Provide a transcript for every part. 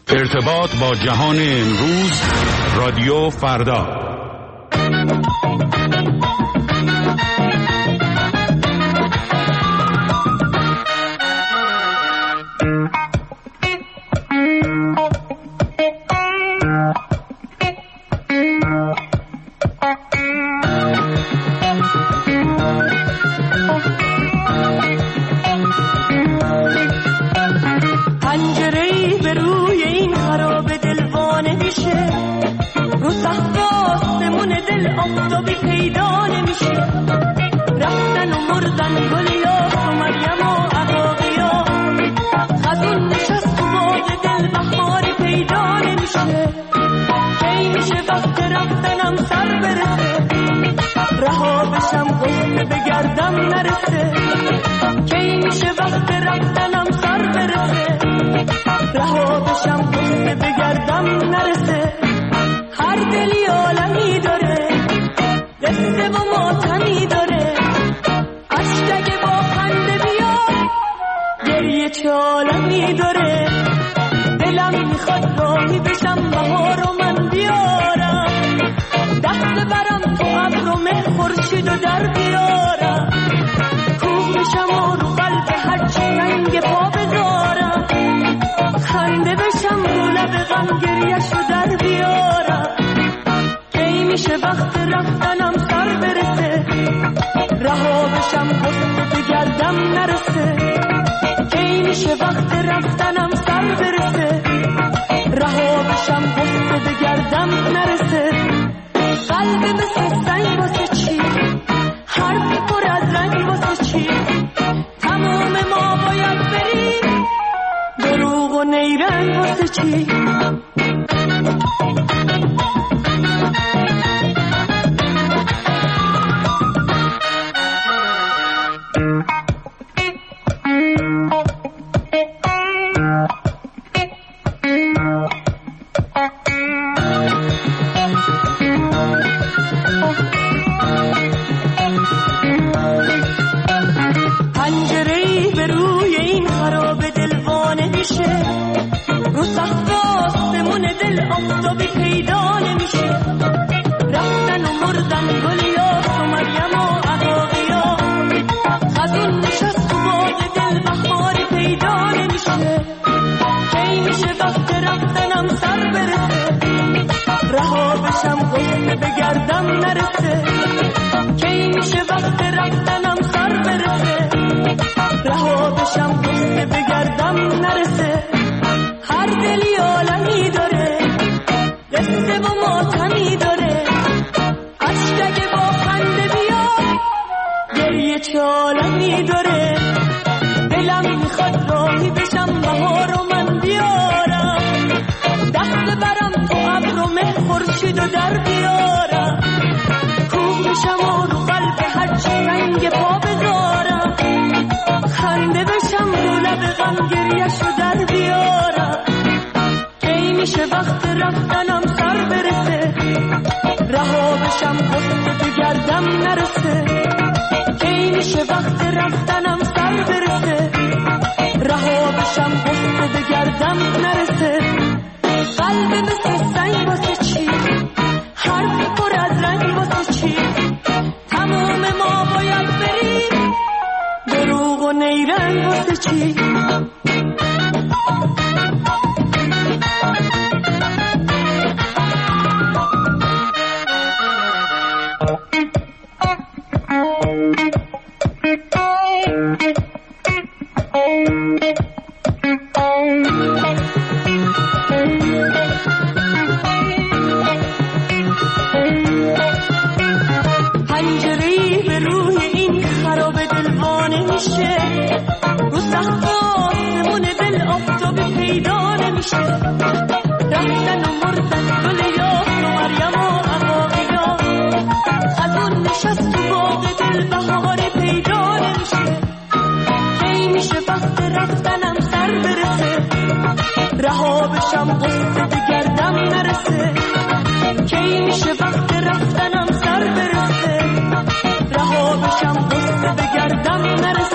ارتباط با جهان امروز، رادیو فردا.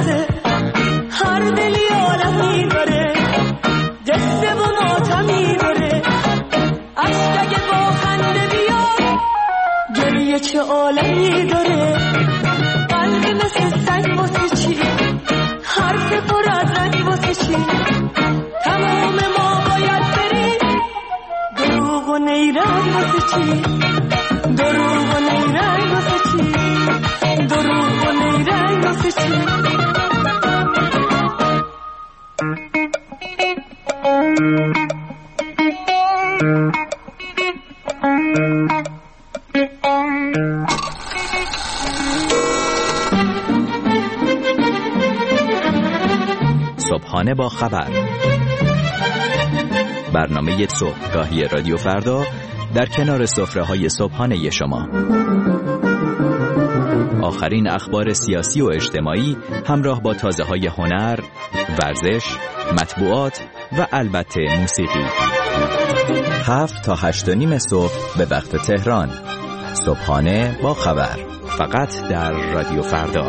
هر دلی آدمی داره، جسته و ماتمی داره. نیرنگ واسه چی؟ دروغ و نیرنگ واسه چی؟ دروغ و نیرنگ واسه چی؟ صبحانه با خبر، برنامه صبحگاهی رادیو فردا در کنار سفره‌های صبحانه شما. آخرین اخبار سیاسی و اجتماعی همراه با تازه‌های هنر، ورزش، مطبوعات و البته موسیقی. 7 تا 8:30 صبح به وقت تهران. صبحانه با خبر، فقط در رادیو فردا.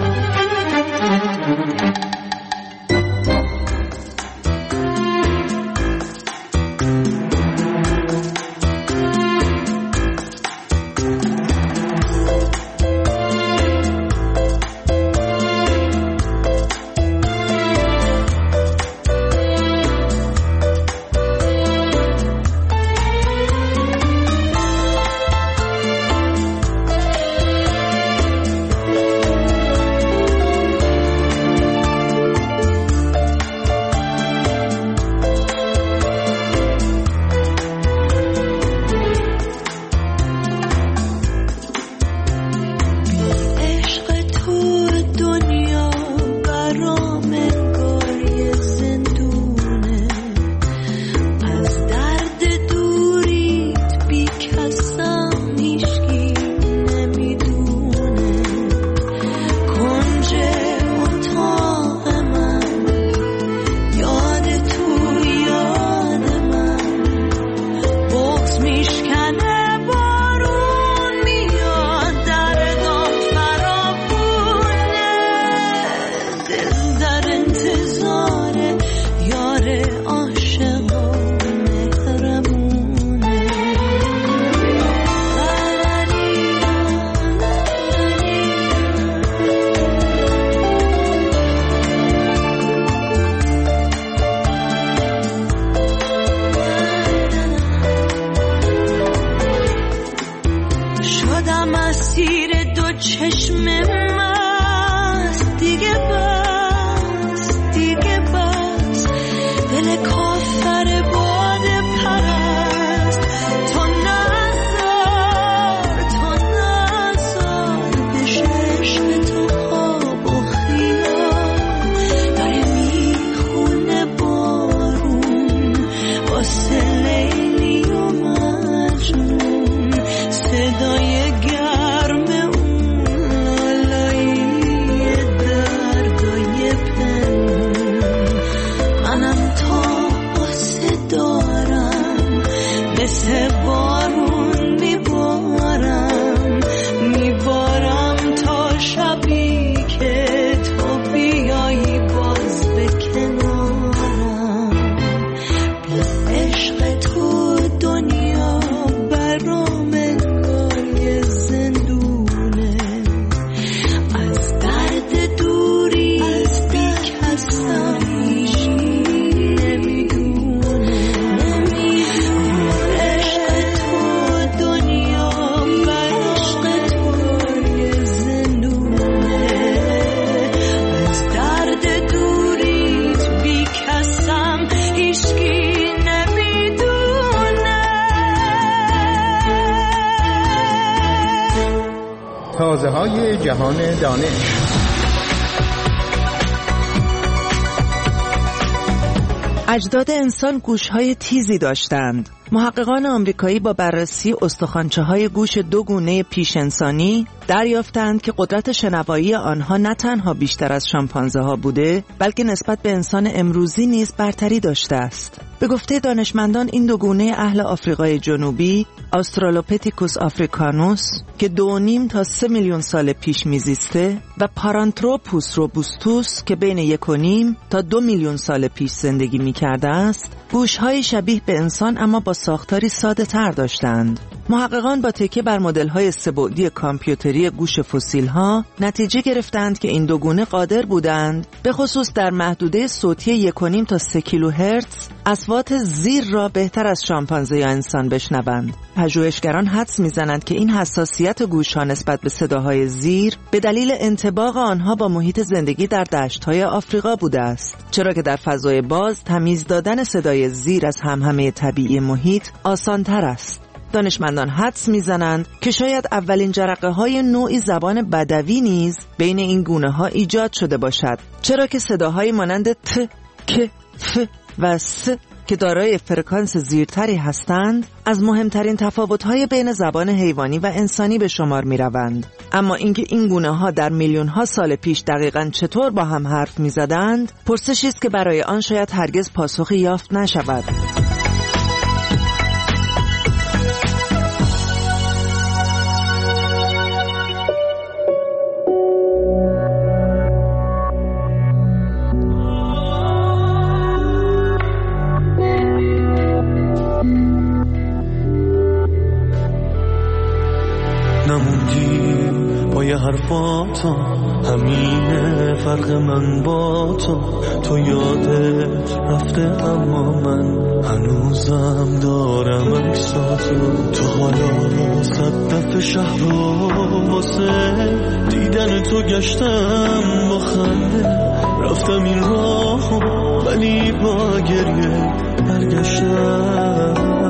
تازه‌های جهان دانش. اجداد انسان گوش‌های تیزی داشتند. محققان آمریکایی با بررسی استخوانچه‌های گوش دو گونه پیش انسانی دریافتند که قدرت شنوایی آنها نه تنها بیشتر از شامپانزه‌ها بوده، بلکه نسبت به انسان امروزی نیز برتری داشته است. به گفته دانشمندان این دو گونه اهل آفریقای جنوبی، آسترالوپیتیکوس آفریکانوس که 2.5 تا 3 میلیون سال پیش میزیسته و پارانتروپوس روبوستوس که بین 1.5 تا 2 میلیون سال پیش زندگی میکرده است، گوش‌های شبیه به انسان اما با ساختاری ساده تر داشتند. محققان با تکیه بر مدل‌های سه‌بعدی کامپیوتری گوش فسیل‌ها نتیجه گرفتند که این دو گونه قادر بودند به خصوص در محدوده صوتی 1.5 تا 3 کیلوهرتز اصوات زیر را بهتر از شامپانزه یا انسان بشنوند. پژوهشگران حدس می‌زنند که این حساسیت گوش‌ها نسبت به صداهای زیر به دلیل انطباق آنها با محیط زندگی در دشت‌های آفریقا بوده است، چرا که در فضای باز تمیز دادن صدای زیر از همهمه طبیعی محیط آسان‌تر است. دانشمندان حدس می‌زنند که شاید اولین جرقه‌های نوعی زبان بدوی نیز بین این گونه‌ها ایجاد شده باشد، چرا که صداهای مانند ت، ک، ف و س که دارای فرکانس زیرتری هستند از مهمترین تفاوت‌های بین زبان حیوانی و انسانی به شمار می‌روند. اما اینکه این گونه‌ها در میلیون‌ها سال پیش دقیقاً چطور با هم حرف می‌زدند، پرسشی است که برای آن شاید هرگز پاسخی یافت نشود. نموندی با یه حرفاتم، همینه فرق من با تو یادت رفته اما من هنوزم دارم عکساتو. تو حالا 100 دفعه شهر رو واسه دیدن تو گشتم، با خنده رفتم این راهو ولی با گریه برگشتم.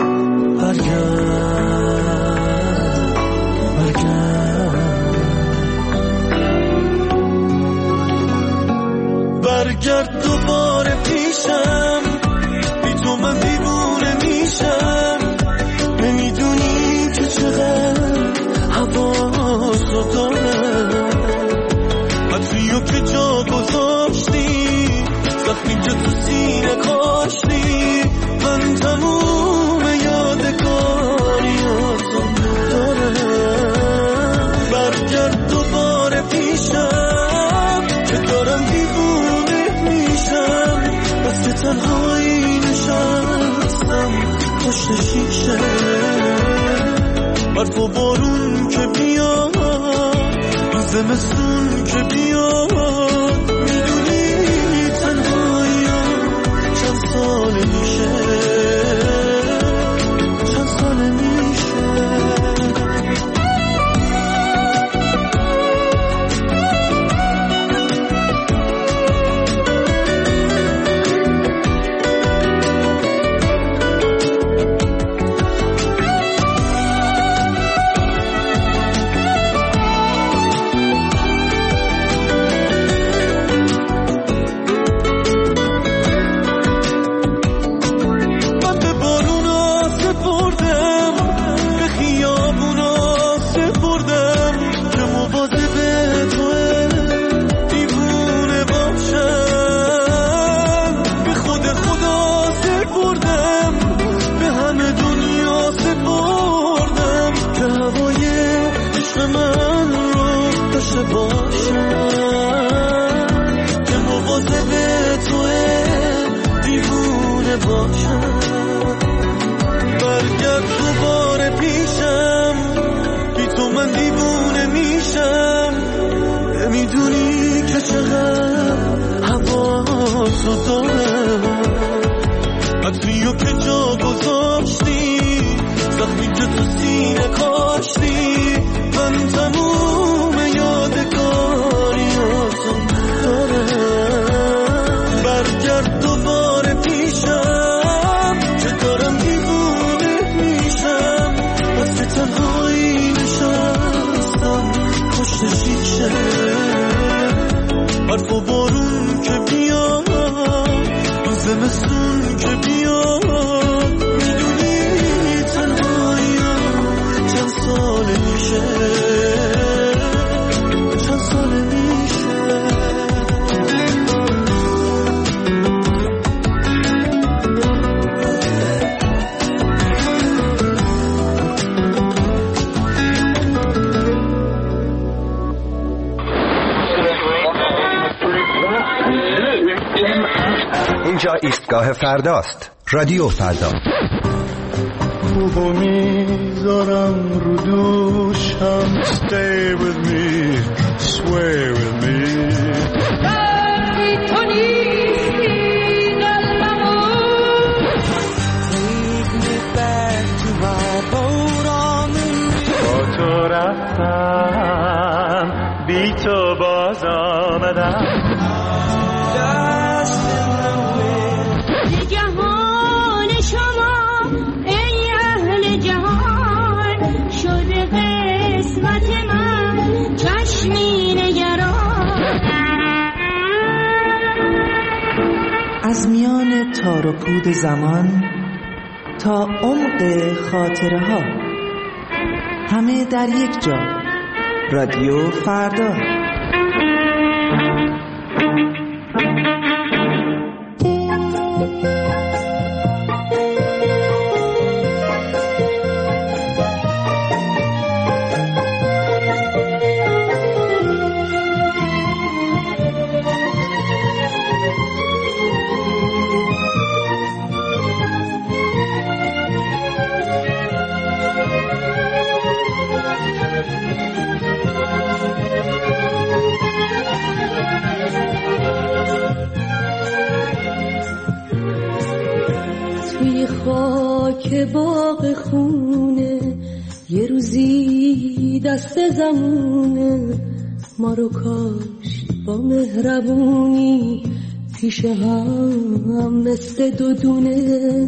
برگرد دوباره پیشم، بی تو من دیوونه میشم. نمیدونی که چقدر حواسو دارم، عطریو که جا گذاشتی، زخمی که تو سینه کاشتی، من تموم یادگاریاتو دارم. برگرد دوباره پیشم که دارم دیوونه میشم، بس که تنهایی نشستم پشت شیشه. برف و بارون که بیاد، این زمستون که بیاد، میدونی تنهایی چند سال میشه، چند سال میشه. برگرد دوباره پیشم، بی تو من دیوونه میشم. نمیدونی که چقدر حواسو دارم، عطریو که جا گذاشتی، زخمی که تو سینه کاشتی، من تموم یادگاریاتو دارم. برگرد دوباره پیشم که دارم دیوونه میشم، بس که تنهایی نشستم پشت شیشه. برف و بارون که بیاد، این زمستون که بیاد، میدونی تنهایی چند سال میشه، چند سال میشه. اینجا ایستگاه فرداست. رادیو فردا. خوبو میذارم رو دوشم. Stay with me, sway with me. وقتی تو نیستی قلبمون Take me back to my boat on the river. با تو رفتم بی تو باز آمدم. جهان شما ای اهل جهان شده قسمت من چشمی نگران. از میان تار و پود زمان تا عمق خاطره ها، همه در یک جا. رادیو فردا. توی خاک باغ خونه یه روزی دست زمونه ما رو کاشت با مهربونی پیش هم مثل دو دونه.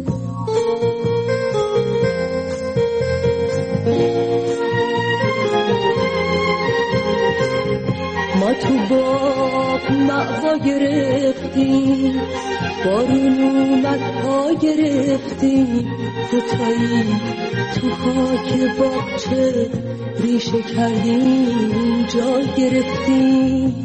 ما تو باغ مأوا گرفتیم، بارون اومد پا گرفتیم، دوتایی تو خاک باغچه ریشه کردیم جا گرفتیم.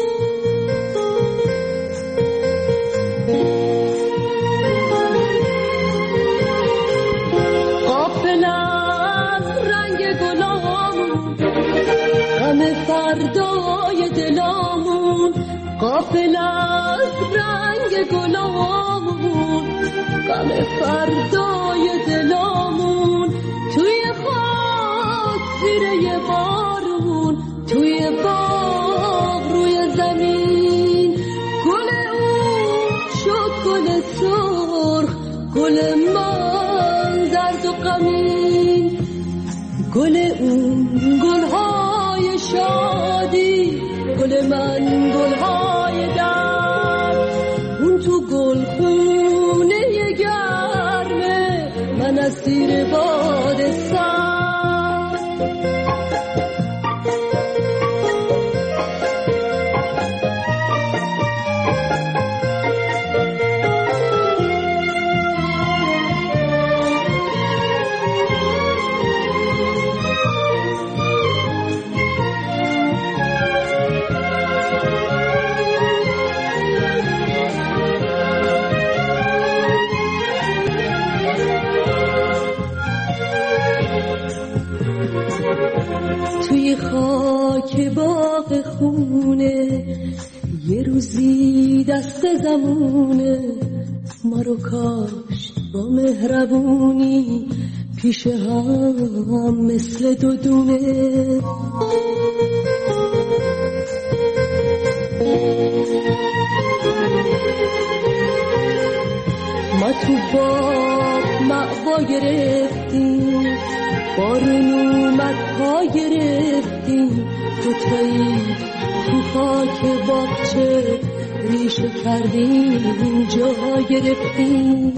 غافل از رنگ گلامون غم فردای دلامون، غافل از رنگ گلامون غم فردای دلامون. توی خاک زیر یه بارون، توی باغ روی زمین، گل اون شد گل سرخ، گل من زرد و غمین. گل اون گلهای شادی، گل من گلهای درد. اون تو گلخونه گرمه، من از زیر باد سرد. توی خاک باغ خونه یه روزی دست زمونه ما رو کاشت با مهربونی پیش هم مثل دو دونه. ما تو باغ مأوا گرفتیم، بارون اومد پا گرفتیم، دوتایی تو خاک باغچه ریشه کردیم جا گرفتیم.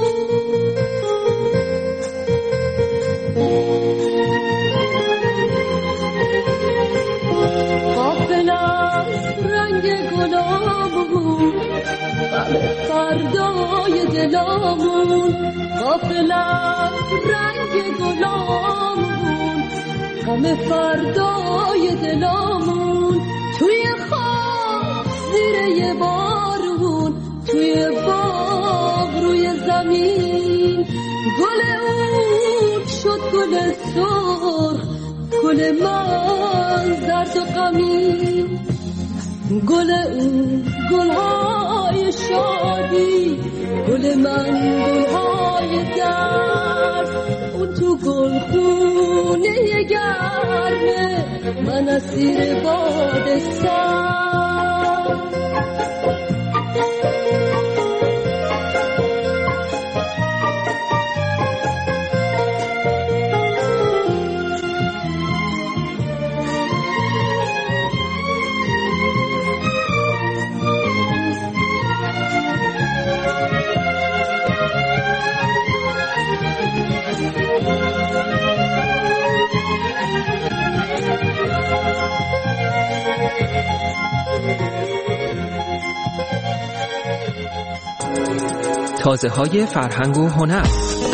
غافل از رنگ گلامون غم فردای دلامون، غافل از رنگ گلامون غم فردای دلامون. توی خاک زیر یه بارون، توی باغ روی زمین، گل اون شد گل سرخ، گل من زرد و غمین. گل اون گلهای شادی، گل من گلهای درد. من اسیر باد سر. تازه‌های فرهنگ و هنر.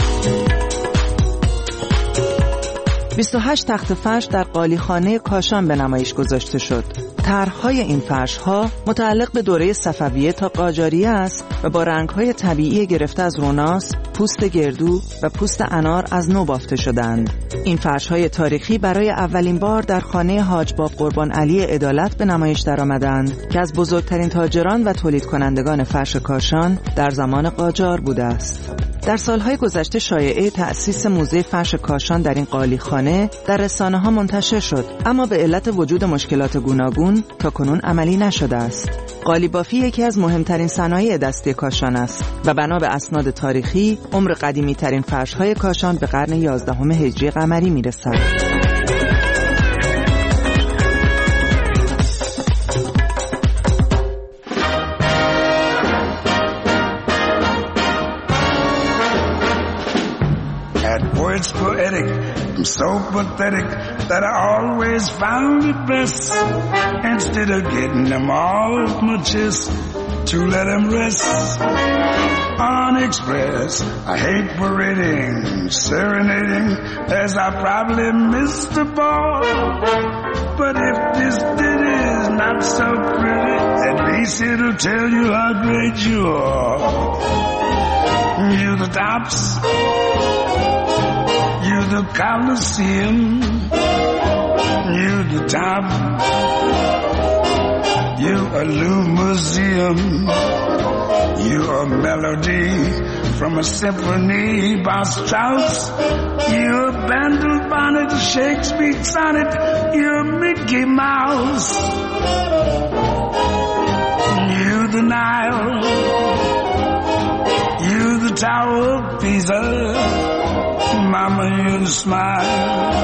28 تخت فرش در قالیخانه کاشان به نمایش گذاشته شد. طرح‌های این فرش‌ها متعلق به دوره صفویه تا قاجاریه است و با رنگ‌های طبیعی گرفته از روناس، پوست گردو و پوست انار از نو بافته شدند. این فرش‌های تاریخی برای اولین بار در خانه حاج باب قربان علی عدالت به نمایش درآمدند که از بزرگترین تاجران و تولید کنندگان فرش کاشان در زمان قاجار بوده است. در سالهای گذشته شایعه تأسیس موزه فرش کاشان در این قالیخانه در رسانه‌ها منتشر شد، اما به علت وجود مشکلات گوناگون تاکنون عملی نشده است. قالیبافی یکی از مهمترین صنایع دستی کاشان است و بنا به اسناد تاریخی عمر قدیمی ترین فرش‌های کاشان به قرن 11 هجری قمری میرسد. It's poetic, I'm so pathetic that I always found it best, instead of getting them all off my chest, to let them rest unexpressed. I hate parading, serenading, as I probably missed the ball. But if this ditty is not so pretty, at least it'll tell you how great you are. You the tops, you the Colosseum, you the top, you a new museum, you a melody from a symphony by Strauss, you a Bandel bonnet, Shakespeare sonnet, you a Mickey Mouse, you the Nile, you the Tower of Pisa, Mama, you smile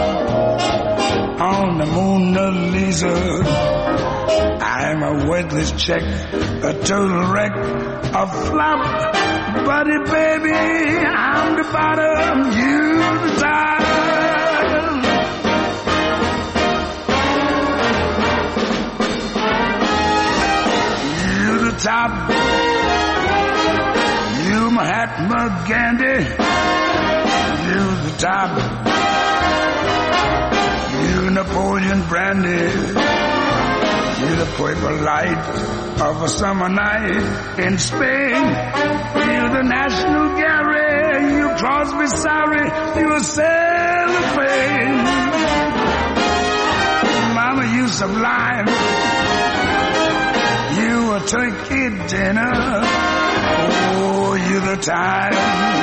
on the Mona Lisa. I'm a worthless check, a total wreck, a flop. Buddy, baby, I'm the bottom, you the top. You the top. You Mahatma Gandhi. You the top, you Napoleon Brandy, you the purple light of a summer night in Spain, you the National Gallery, you Crosby, sorry, you a cellophane. Mama, you sublime, you a turkey dinner, oh, you the time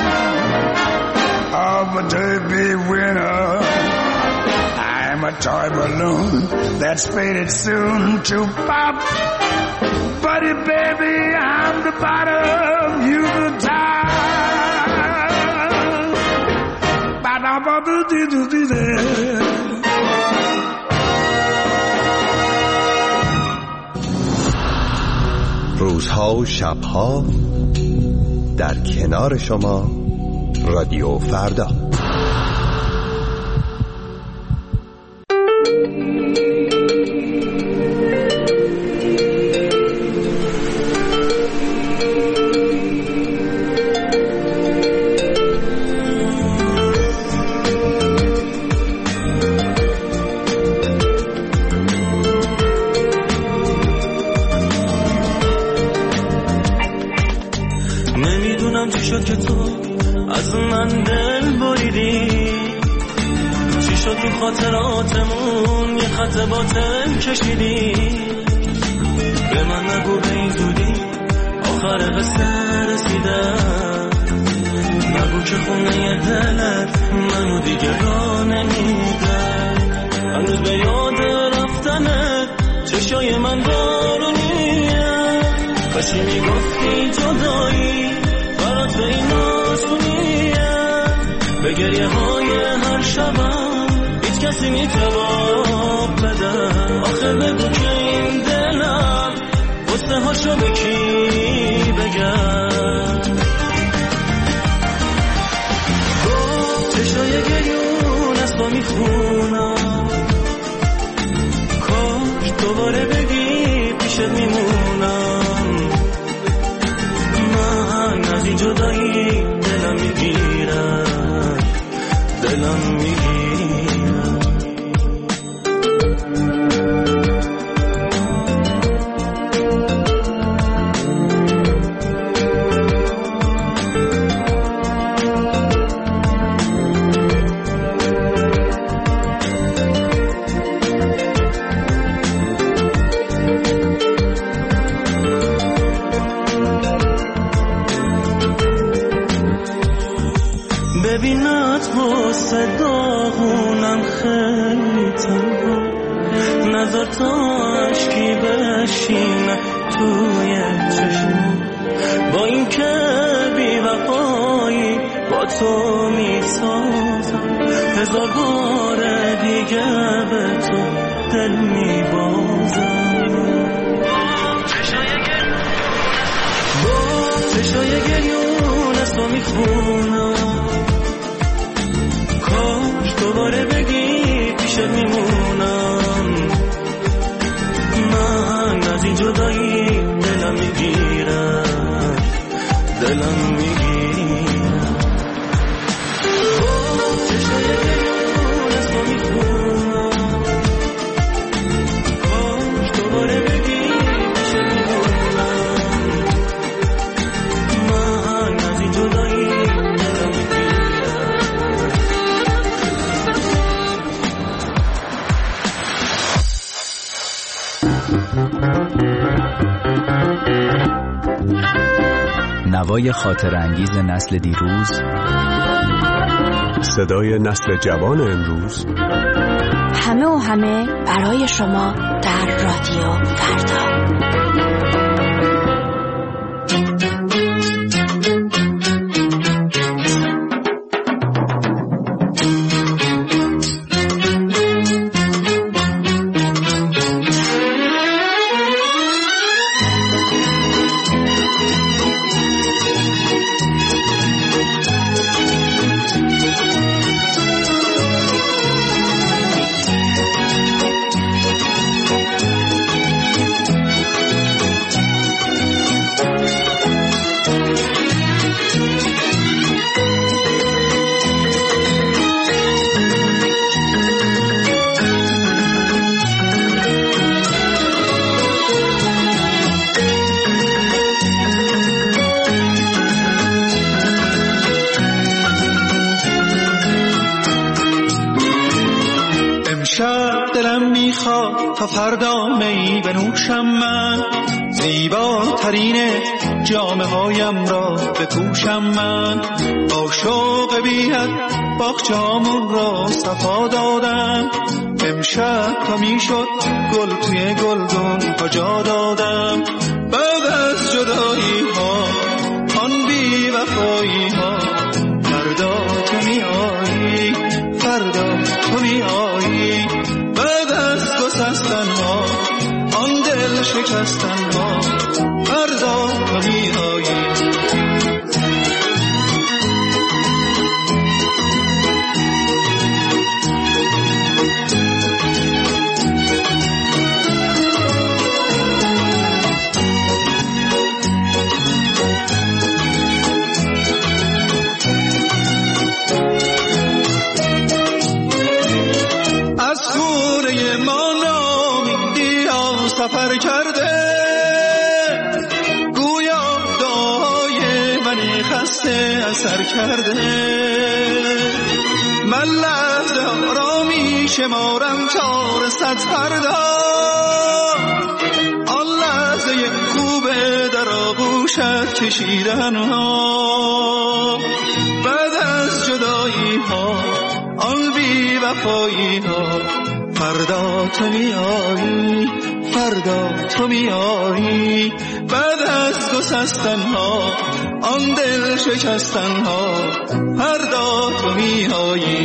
of a derby winner. I'm a toy balloon that's faded soon to pop. Buddy, baby, I'm the bottom, you the top. روزها و شبها در کنار شما رادیو فردا. نمیدونم چی شد که تو از من دل بریدی، چی شد تو خاطراتمون یه خط باطل کشیدی. به من نگو به این زودی آخر قصه رسیده، نگو که خونه دلت منو دیگه را نمیده. هنوز به یاد رفت چشای من بارونیه کاشی میگفتی جدایی برات به این آسونیه به گریه های هر شبم هیچ کسی میتواب بده آخه بگو که این دلم قصه هاشو به کی بگم چشای گریون از با میخونم کاش دوباره بگی پیشت میمونم من از این جدایی دلم میگیرم دلم میگیرم ببینت واسه داغونم خیلی تنها نظر تا عشقی بشینه توی چشم با این که بی وفایی با تو میسازم هزار بار دیگه به تو دل میبازم چشای گریون از تو میخونم کاش دوباره بگی پیشت میمونم من از این جدایی دلم میگیرم دلم میگیرم چشای گریون از تو میخونم کاش دوباره بگی پیشت میمونم من از این جدایی دلم میگیرم نوای خاطر انگیز نسل دیروز، صدای نسل جوان امروز، همه و همه برای شما در رادیو فردا. دلم میخواد تا فردا می بنوشم من زیباترین جامه هایم را بپوشم من با شوق بی‌حد باغچه‌هامون را صفا دادم امشب تا میشد گل توی گلدون ها جا دادم بعد از جدایی ها آن بی وفایی ها فردا تو میایی فردا تو میایی بعد از گسستن ها آن دل شکستن ها فردا تو میایی سفر کرده گویا دعای من خسته اثر کرده من لحظه ها را می شمارم تا رسد فردا آن لحظه خوبه در آغوشت کشیدن ها بعد از جدایی ها آن بی وفایی ها فردا تو میایی فردا تو میایی. بعد از گسستن ها آن دل شکستن ها فردا تو میایی.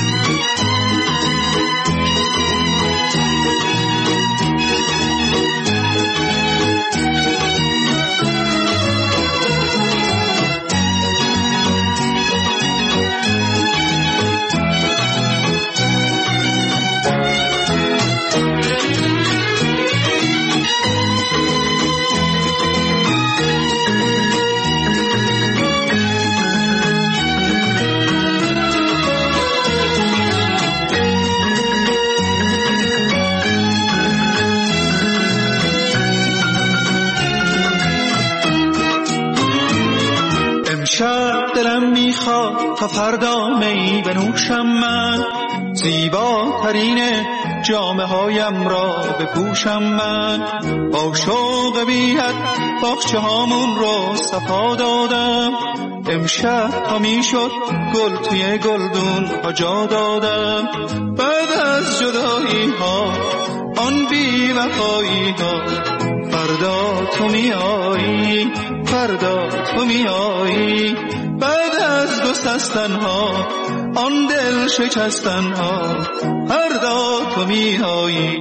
امشب دلم میخواد تا فردا می بنوشم من، زیباترین جامه هایم را بپوشم من. با شوق بی‌حد باغچه هامون رو صفا دادم، امشب تا میشد گل توی گلدون ها جا دادم. بعد از جدایی ها آن بی وفایی ها فردا تو میایی، فردا تو میایی. بعد از گسستن ها آن دل شکستن ها فردا تو میایی.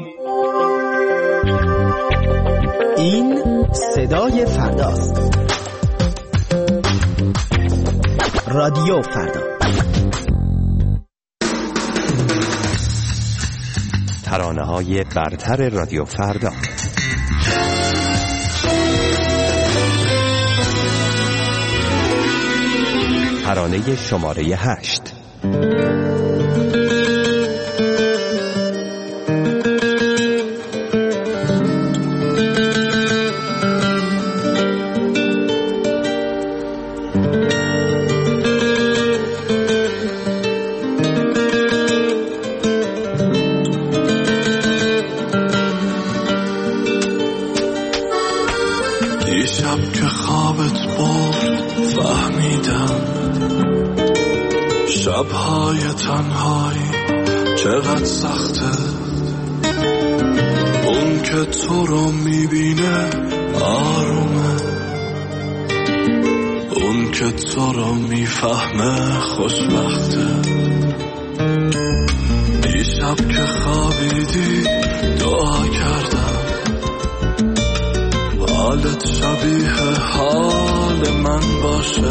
این صدای فرداست. رادیو فردا. ترانه‌های برتر رادیو فردا. ترانه شماره 8. دیشب که خوابت برد فهمیدم شب‌های تنهایی چقدر سخته. اون که تو رو میبینه آرومه، اون که تو رو میفهمه خوشبخته. دیشب که خوابیدی دعا کردم حالت شبیه حال من باشه.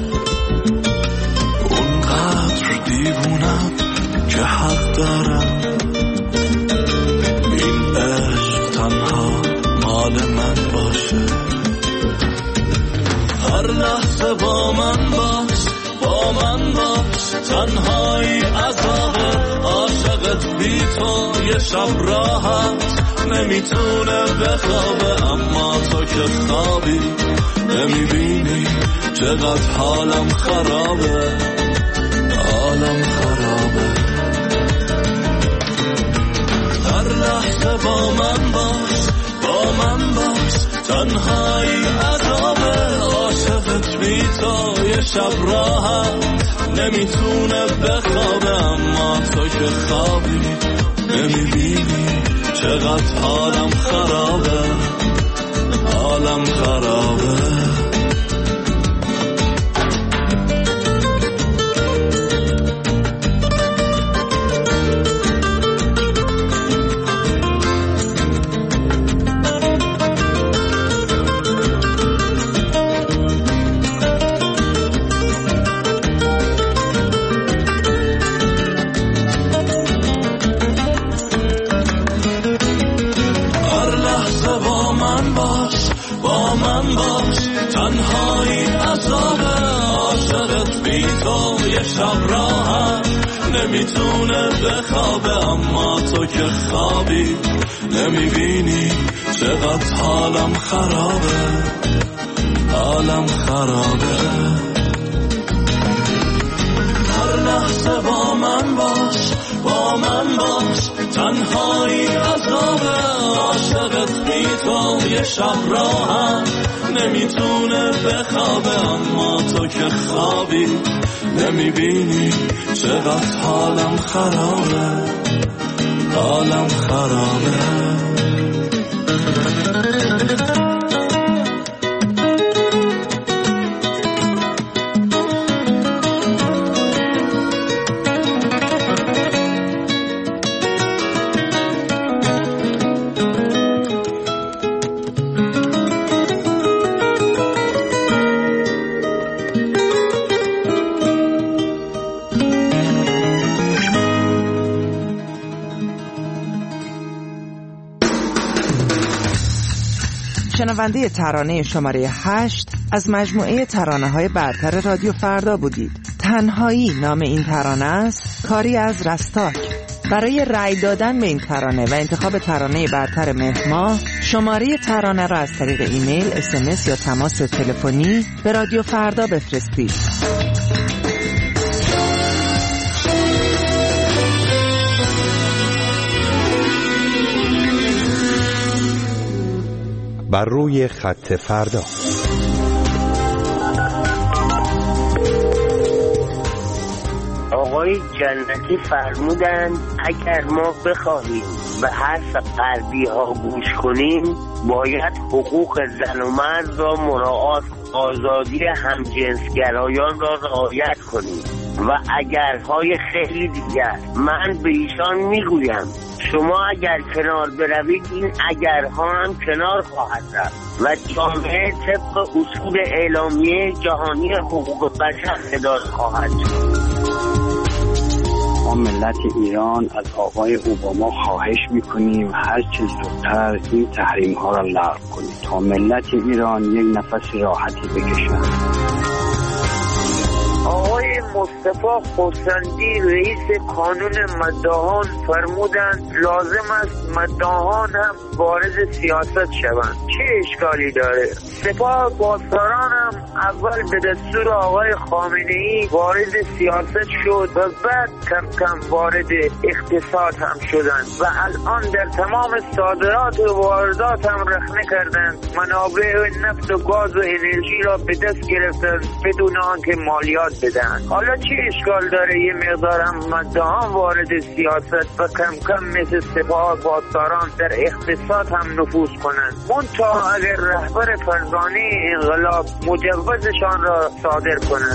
اونقدر دیوونم که حق دارم این عشق تنها مال من باشه. هر لحظه با من باش، با من باش، تنهایی عذابه. عاشقت بی تو یه شب راحت نمیتونه بخوابه، اما تو که خوابی نمیبینی چقدر حالم خرابه، حالم خرابه. هر لحظه با من باش، با من باش، تنهایی عذابه. عاشقت بی تو یه شب راحت نمیتونه بخوابه، اما تو که خوابی نمیبینی چقدر حالم خرابه، حالم خرابه. تنهایی عذابه. عاشقت بی تو یه شب راحت نمیتونه بخوابه، اما تو که خوابی نمیبینی چقدر حالم خرابه، حالم خرابه. هر لحظه با من باش، با من باش، تنهایی عذابه. عاشقت بی تو یه شب راحت نمیتونه بخوابه، اما تو که خوابی نمیبینی چقدر حالم خرابه، حالم خرابه. شنونده ترانه شماره 8 از مجموعه ترانه‌های برتر رادیو فردا بودید. تنهایی نام این ترانه است، کاری از رستاک. برای رأی دادن به این ترانه و انتخاب ترانه برتر مهر ماه، شماره ترانه را از طریق ایمیل، SMS یا تماس تلفنی به رادیو فردا بفرستید. بر روی خط فردا. آقای جنتی فرمودند اگر ما بخواهیم به حرف غربی ها گوش کنیم باید حقوق زن و مرد را مراعات، آزادی همجنسگرایان را رعایت کنیم و اگرهای خیلی دیگر. من به ایشان میگویم شما اگر کنار بروید این اگرها هم کنار خواهد رفت و جامعه طبق اصول اعلامیه جهانی حقوق بشر اداره خواهد شد. ما ملت ایران از آقای اوباما خواهش میکنیم هر چه زودتر این تحریم ها را لغو کنید تا ملت ایران یک نفس راحتی بکشند. آقای مصطفی خورسندی رئیس کانون مداحان فرمودند لازم است مداحان هم وارد سیاست شوند. چه اشکالی داره؟ سپاه پاسداران هم اول به دستور آقای خامنه‌ای وارد سیاست شد و بعد کم کم وارد اقتصاد هم شدند و الان در تمام صادرات و واردات هم رخنه کردند. منابع نفت و گاز و انرژی را به دست گرفتند بدون آنکه مالیات بدن. حالا چه اشکال داره یه مقدار هم مداحان وارد سیاست و کم کم مثل سپاه پاسداران در اقتصاد هم نفوذ کنند؟ منتها اگر رهبر فرزانه انقلاب مجوزشان را صادر کنند.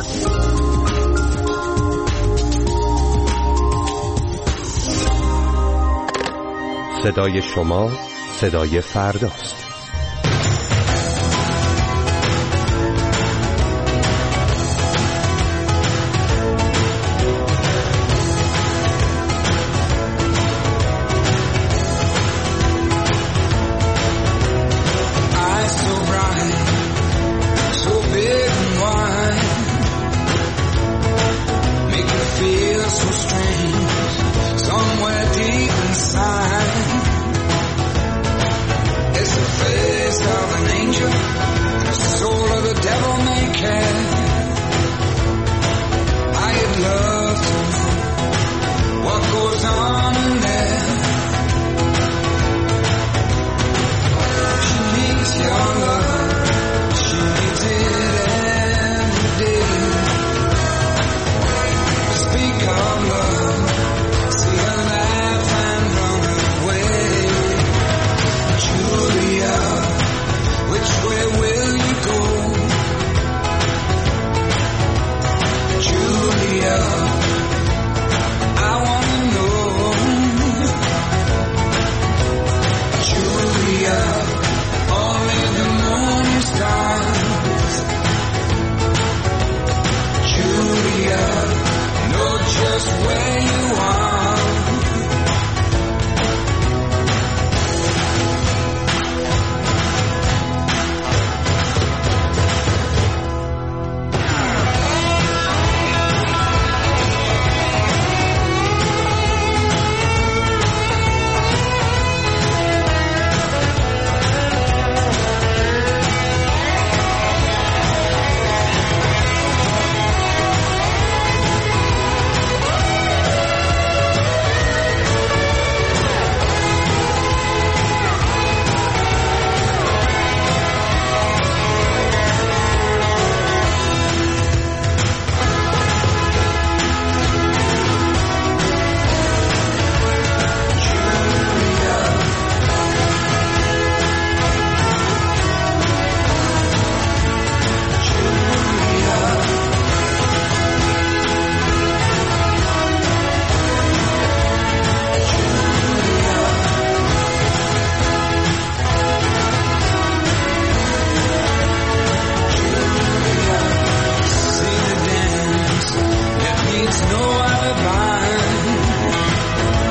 صدای شما صدای فرداست.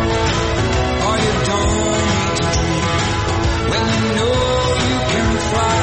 Fly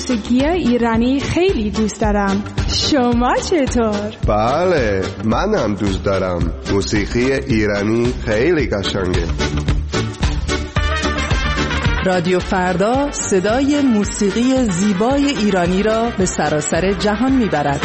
موسیقی ایرانی خیلی دوست دارم. شما چطور؟ بله، من هم دوست دارم. موسیقی ایرانی خیلی قشنگه. رادیو فردا صدای موسیقی زیبای ایرانی را به سراسر جهان میبرد.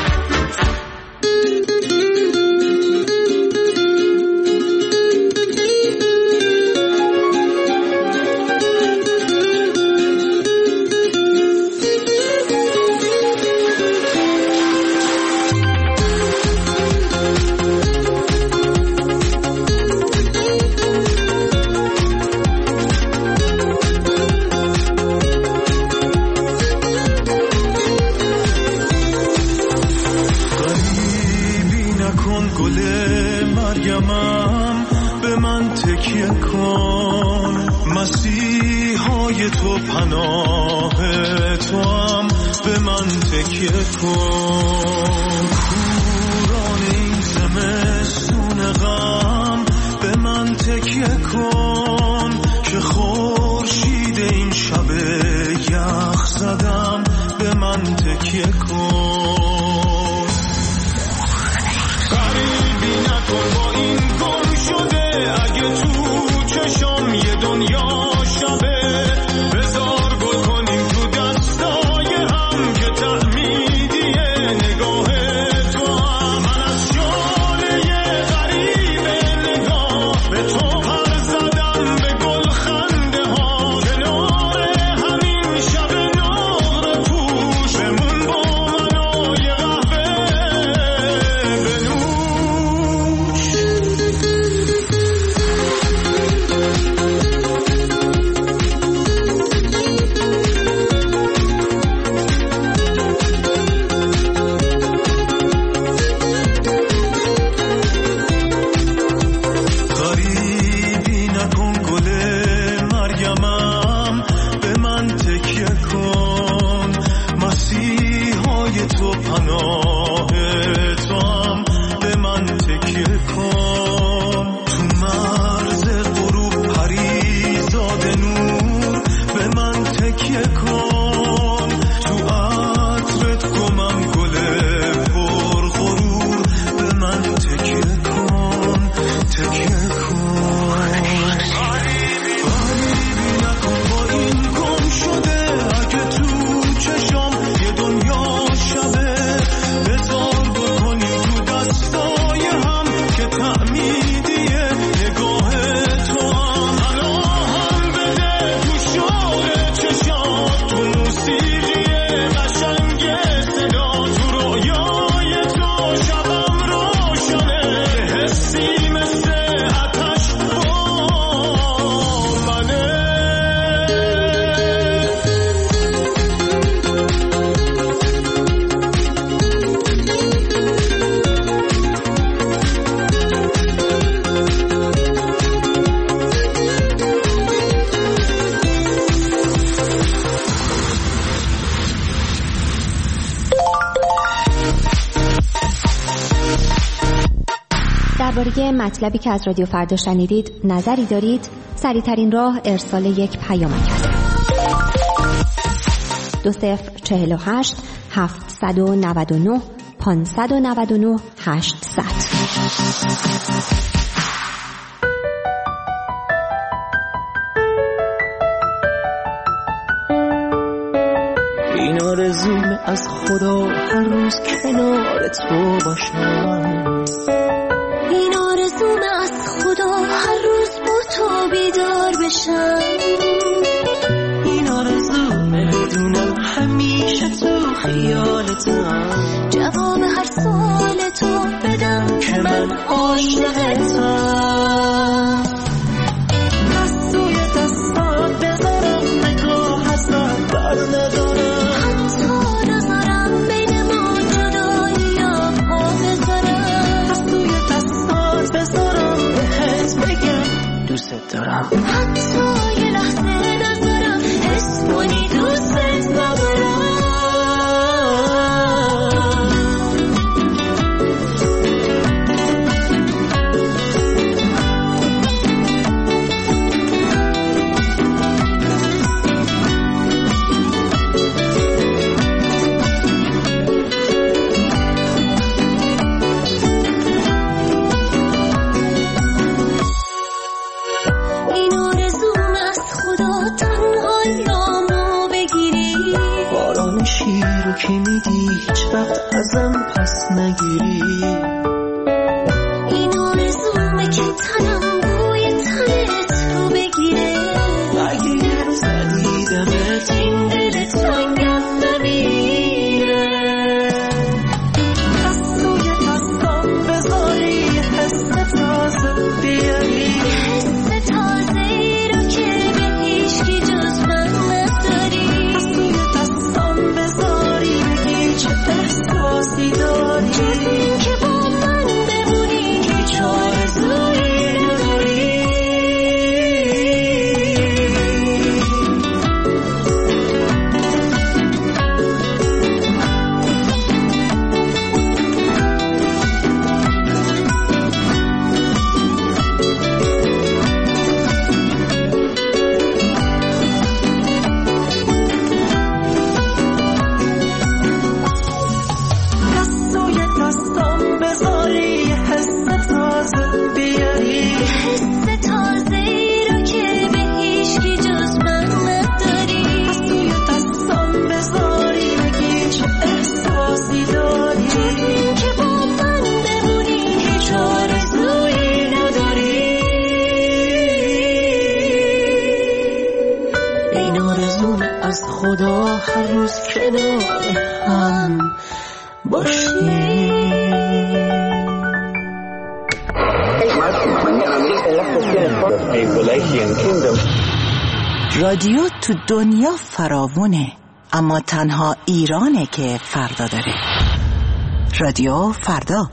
درباره مطلبی که از رادیو فردا شنیدید نظری دارید؟ سریع‌ترین راه ارسال یک پیامک است. 2048 799 599 800. این آرزوم از خدا هر روز کنار تو باشم، این آرزوم از خدا هر روز با تو بیدار بشم، این آرزوم بدونم همیشه تو خیالتم، جواب هر سوال تو بدم که من عاشقتم، دستوی دستات بذارم نگاه هستم بر ندارم، حتی نذارم بین ما جدایی یا پا بذارم، دستوی دستات بذارم بهت بگم دوست دارم، حتی یه لحظه نذارم حس کنی دوست ندارم. رو که میدی هیچ وقت ازم پس نگیری. این آرزومه که تنم بوی تنت رو بگیره. اگه یه روز ندیدمت این دل تنگم نمیره. دست روی دستم بذاری حس تازه بیاری. حس تازه ای رو که به هیچکی جز من نداری. دست روی دستم بذاری بگی چه احساسی داری. جز این که با من بمونی هیچ آرزویی نداری. خدا هر روز کنار هم باشیم. رادیو تو دنیا فراوونه، اما تنها ایرانه که فردا داره. رادیو فردا.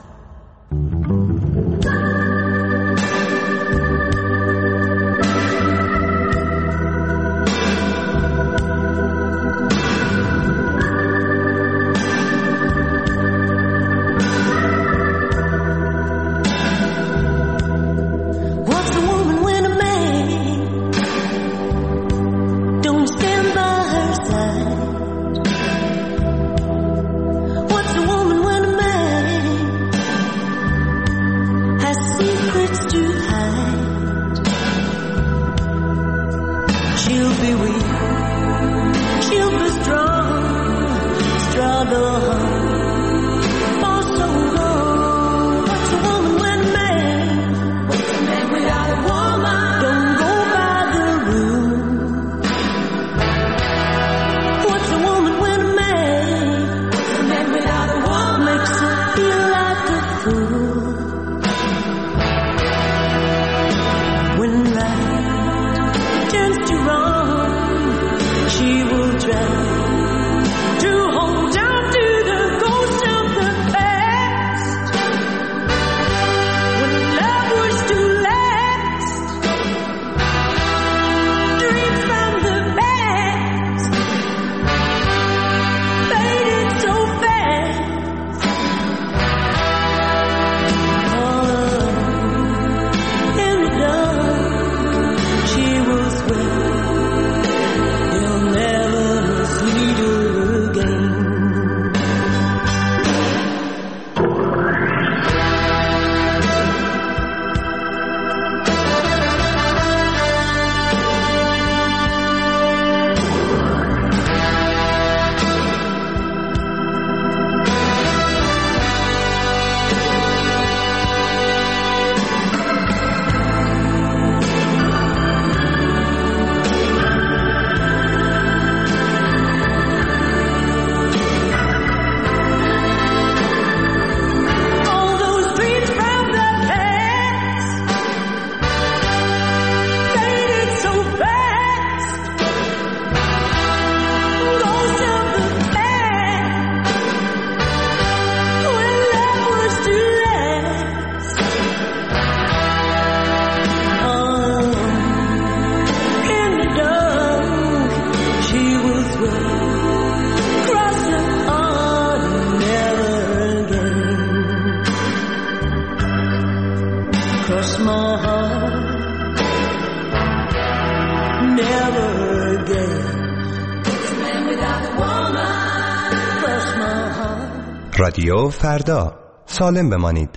رادیو فردا. سالم بمانید.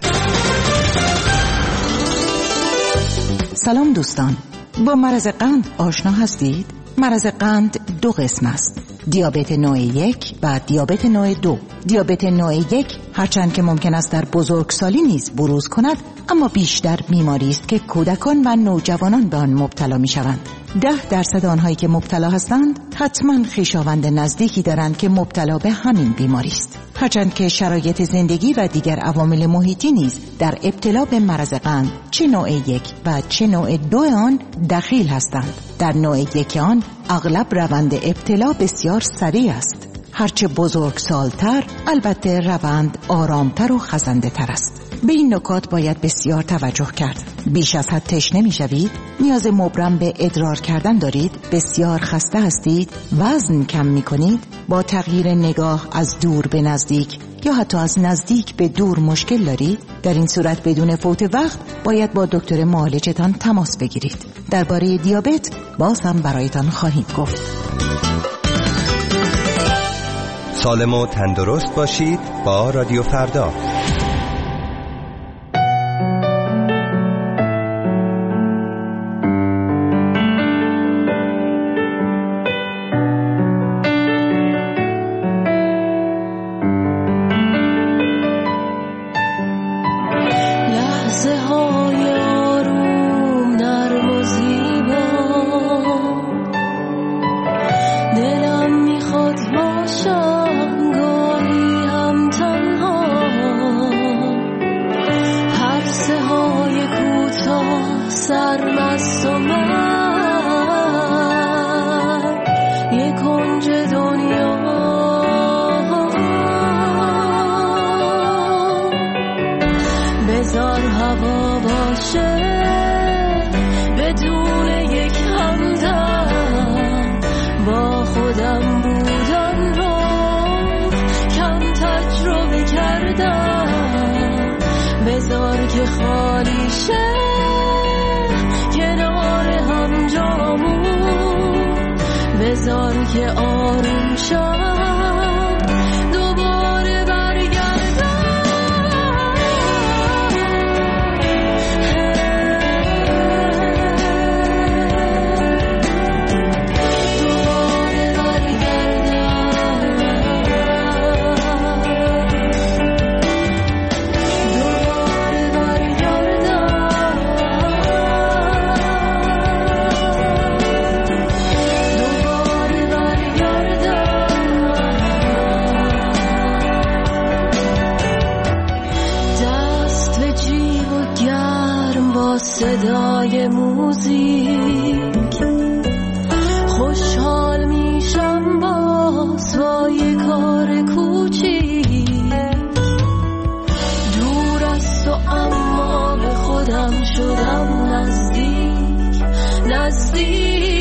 سلام دوستان، با مرض قند آشنا هستید؟ مرض قند 2 قسم است: دیابت نوع 1 و دیابت نوع 2. دیابت نوع 1 هرچند که ممکن است در بزرگسالی نیز بروز کند، اما بیشتر بیماری است که کودکان و نوجوانان به آن مبتلا می‌شوند. 10% آنهایی که مبتلا هستند حتما خویشاوند نزدیکی دارند که مبتلا به همین بیماری است. هرچند که شرایط زندگی و دیگر عوامل محیطی نیز در ابتلا به مرض قند چه نوع 1 و چه نوع 2 آن دخیل هستند. در نوع 1 آن اغلب روند ابتلا بسیار سریع است. هرچه بزرگسال‌تر البته روند آرامتر و خزنده تر است. به این نکات باید بسیار توجه کرد. بیش از حد تشنه می‌شوید؟ نیاز مبرم به ادرار کردن دارید؟ بسیار خسته هستید؟ وزن کم می‌کنید؟ با تغییر نگاه از دور به نزدیک یا حتی از نزدیک به دور مشکل دارید؟ در این صورت بدون فوت وقت باید با دکتر معالجتان تماس بگیرید. درباره دیابت باز هم برایتان خواهیم گفت. سالم و تندرست باشید با رادیو فردا. صدای موزیک خوشحال میشم باز با یه کار کوچیک دور از تو اما به خودم شدم نزدیک